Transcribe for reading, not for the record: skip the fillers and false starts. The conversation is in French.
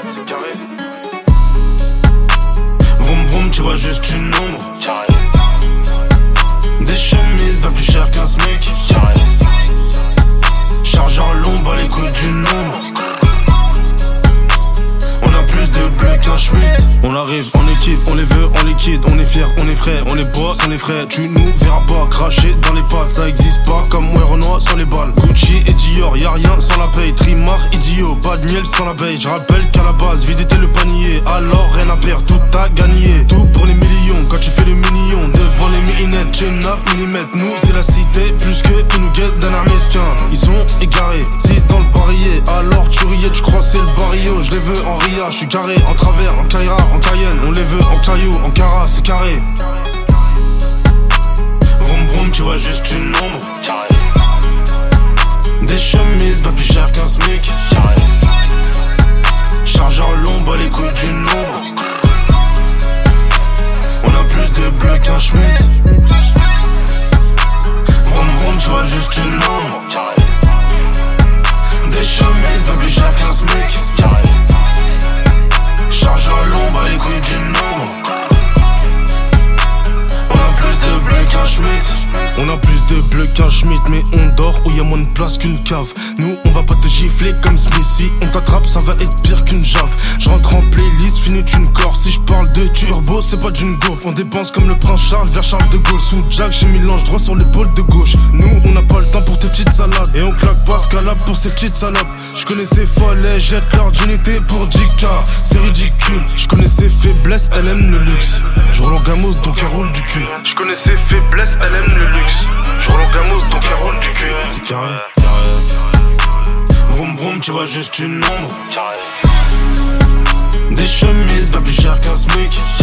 c'est carré. Vroom vroom, tu vois juste une ombre. Des chemises bien plus chères qu'un SMIC. Chargeur long, bas les couilles du nombre. On a plus de bleu qu'un Schmitt. On arrive en équipe, on les veut en liquide. On est fiers, on est frais, on est boss, on est frais. Tu nous verras pas cracher dans les pattes. Ça existe pas comme ouais Renoir sans les balles. Gucci et Dior, y'a rien sans la paye. Trimar, idiot, pas de miel sans l'abeille. J'rappelle qu'à la base, vide était le panier. Alors rien à perdre, tout à gagner. Tout pour les millions, quand tu fais le million. Devant les millinettes, j'ai 9 mm. Nous c'est la cité, plus que ils nous guettent d'un armesquin. Ils sont égarés, 6 dans le barillet. Alors tu riais, tu crois c'est le barrio. Je les veux en Ria, je suis carré, en travers, en Kaira, en Cayenne. On les veut en caillou, en Cara, c'est carré. Vroom vroom, tu vois juste une ombre. Des chemises bien plus chères qu'un SMIC. Chargeur long, bas les couilles du nombre. On a plus de bleu qu'un Schmitt. Vroom vroom, tu vois juste une ombre. Des chemises bien plus chères qu'un SMIC. Chargeur long, bas les couilles du nombre. On a plus de bleu qu'un Schmitt. On a plus de bleu qu'un Schmitt, mais on dort où y'a moins de place qu'une cave. Nous on va pas te gifler comme Smith. Si on t'attrape ça va être pire qu'une jave. J'rentre en playlist, finis une corps. Si j'parle de turbo c'est pas d'une gaufre. On dépense comme le prince Charles vers Charles de Gaulle. Sous Jack j'ai mis l'ange droit sur l'épaule de gauche. Nous on n'a pas le temps pour tes petites salades. Et on claque pas scalable pour ces petites salopes. J'connais ces follets, jette leur d'unité pour 10K. C'est ridicule, j'connais ses faiblesses, elle aime le luxe. J'roule en gamos donc elle roule du cul. J'connais ses faiblesses, elle aime le luxe. J'roule en gamos donc elle roule du cul. C'est carré. Vroom vroom, tu vois juste une ombre. Des chemises bien plus chères qu'un SMIC.